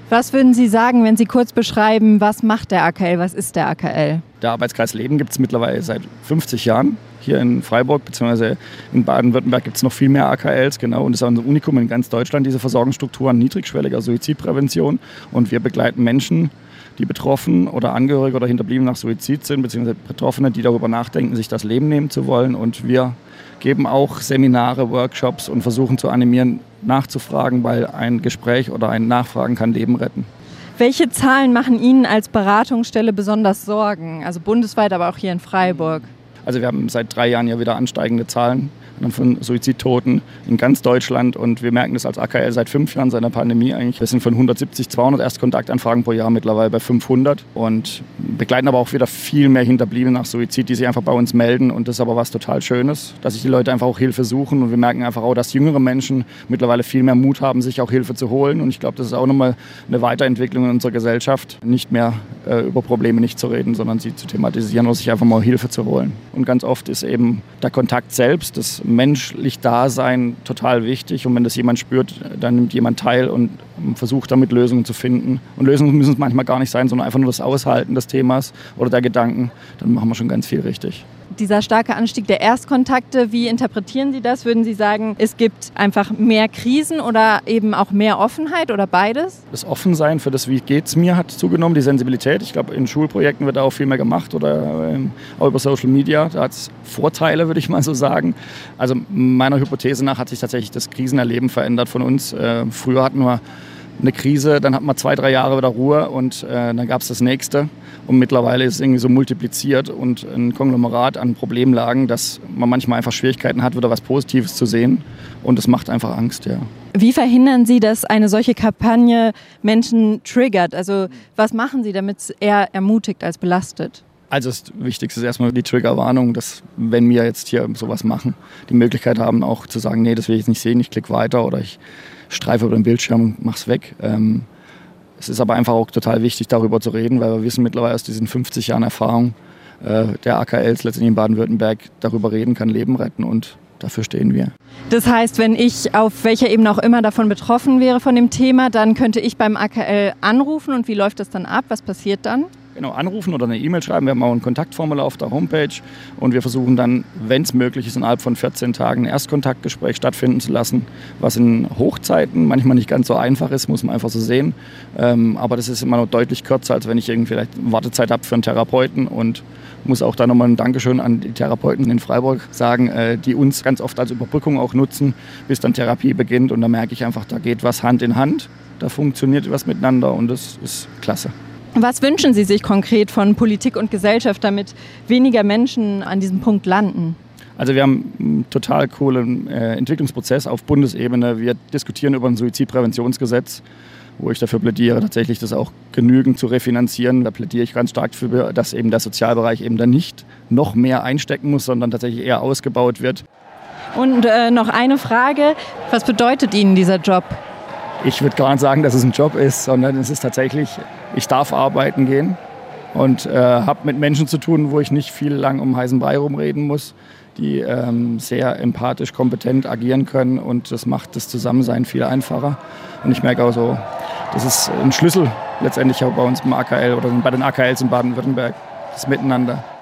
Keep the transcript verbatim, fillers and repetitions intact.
Was würden Sie sagen, wenn Sie kurz beschreiben, was macht der A K L, was ist der A K L? Der Arbeitskreis Leben gibt es mittlerweile seit fünfzig Jahren. Hier in Freiburg bzw. in Baden-Württemberg gibt es noch viel mehr A K Ls. Genau. Und es ist auch ein Unikum in ganz Deutschland, diese Versorgungsstrukturen niedrigschwelliger Suizidprävention. Und wir begleiten Menschen, die betroffen oder Angehörige oder Hinterblieben nach Suizid sind, beziehungsweise Betroffene, die darüber nachdenken, sich das Leben nehmen zu wollen. Und wir geben auch Seminare, Workshops und versuchen zu animieren, nachzufragen, weil ein Gespräch oder ein Nachfragen kann Leben retten. Welche Zahlen machen Ihnen als Beratungsstelle besonders Sorgen? Also bundesweit, aber auch hier in Freiburg. Also wir haben seit drei Jahren ja wieder ansteigende Zahlen von Suizidtoten in ganz Deutschland. Und wir merken das als A K L seit fünf Jahren, seit der Pandemie eigentlich. Wir sind von hundertsiebzig, zweihundert Erstkontaktanfragen pro Jahr mittlerweile bei fünfhundert und begleiten aber auch wieder viel mehr Hinterbliebene nach Suizid, die sich einfach bei uns melden. Und das ist aber was total Schönes, dass sich die Leute einfach auch Hilfe suchen. Und wir merken einfach auch, dass jüngere Menschen mittlerweile viel mehr Mut haben, sich auch Hilfe zu holen. Und ich glaube, das ist auch nochmal eine Weiterentwicklung in unserer Gesellschaft, nicht mehr äh, über Probleme nicht zu reden, sondern sie zu thematisieren oder sich einfach mal Hilfe zu holen. Und ganz oft ist eben der Kontakt selbst, das menschlich Dasein total wichtig. Und wenn das jemand spürt, dann nimmt jemand teil und versucht damit Lösungen zu finden. Und Lösungen müssen es manchmal gar nicht sein, sondern einfach nur das Aushalten des Themas oder der Gedanken. Dann machen wir schon ganz viel richtig. Dieser starke Anstieg der Erstkontakte, wie interpretieren Sie das? Würden Sie sagen, es gibt einfach mehr Krisen oder eben auch mehr Offenheit oder beides? Das Offensein für das, wie geht's mir, hat zugenommen, die Sensibilität. Ich glaube, in Schulprojekten wird da auch viel mehr gemacht oder ähm, auch über Social Media. Da hat es Vorteile, würde ich mal so sagen. Also meiner Hypothese nach hat sich tatsächlich das Krisenerleben verändert von uns. Äh, früher hatten wir eine Krise, dann hat man zwei, drei Jahre wieder Ruhe und äh, dann gab es das nächste. Und mittlerweile ist es irgendwie so multipliziert und ein Konglomerat an Problemlagen, dass man manchmal einfach Schwierigkeiten hat, wieder was Positives zu sehen. Und das macht einfach Angst, ja. Wie verhindern Sie, dass eine solche Kampagne Menschen triggert? Also was machen Sie, damit es eher ermutigt als belastet? Also das Wichtigste ist erstmal die Triggerwarnung, dass wenn wir jetzt hier sowas machen, die Möglichkeit haben auch zu sagen, nee, das will ich jetzt nicht sehen, ich klicke weiter oder ich streife über den Bildschirm und mach's weg. Ähm, es ist aber einfach auch total wichtig, darüber zu reden, weil wir wissen mittlerweile aus diesen fünfzig Jahren Erfahrung äh, der A K Ls letztendlich in Baden-Württemberg, darüber reden kann Leben retten und dafür stehen wir. Das heißt, wenn ich auf welcher Ebene auch immer davon betroffen wäre von dem Thema, dann könnte ich beim A K L anrufen und wie läuft das dann ab? Was passiert dann? Genau, anrufen oder eine E-Mail schreiben. Wir haben auch ein Kontaktformular auf der Homepage und wir versuchen dann, wenn es möglich ist, innerhalb von vierzehn Tagen ein Erstkontaktgespräch stattfinden zu lassen, was in Hochzeiten manchmal nicht ganz so einfach ist, muss man einfach so sehen. Ähm, aber das ist immer noch deutlich kürzer, als wenn ich irgendwie vielleicht eine Wartezeit habe für einen Therapeuten und muss auch da nochmal ein Dankeschön an die Therapeuten in Freiburg sagen, äh, die uns ganz oft als Überbrückung auch nutzen, bis dann Therapie beginnt. Und da merke ich einfach, da geht was Hand in Hand, da funktioniert was miteinander und das ist klasse. Was wünschen Sie sich konkret von Politik und Gesellschaft, damit weniger Menschen an diesem Punkt landen? Also wir haben einen total coolen äh, Entwicklungsprozess auf Bundesebene. Wir diskutieren über ein Suizidpräventionsgesetz, wo ich dafür plädiere, tatsächlich das auch genügend zu refinanzieren. Da plädiere ich ganz stark für, dass eben der Sozialbereich eben dann nicht noch mehr einstecken muss, sondern tatsächlich eher ausgebaut wird. Und äh, noch eine Frage, was bedeutet Ihnen dieser Job? Ich würde gar nicht sagen, dass es ein Job ist, sondern es ist tatsächlich, ich darf arbeiten gehen und äh, habe mit Menschen zu tun, wo ich nicht viel lang um heißen Brei rumreden muss, die ähm, sehr empathisch, kompetent agieren können und das macht das Zusammensein viel einfacher. Und ich merke auch so, das ist ein Schlüssel letztendlich auch bei uns im A K L oder bei den A K Ls in Baden-Württemberg, das Miteinander.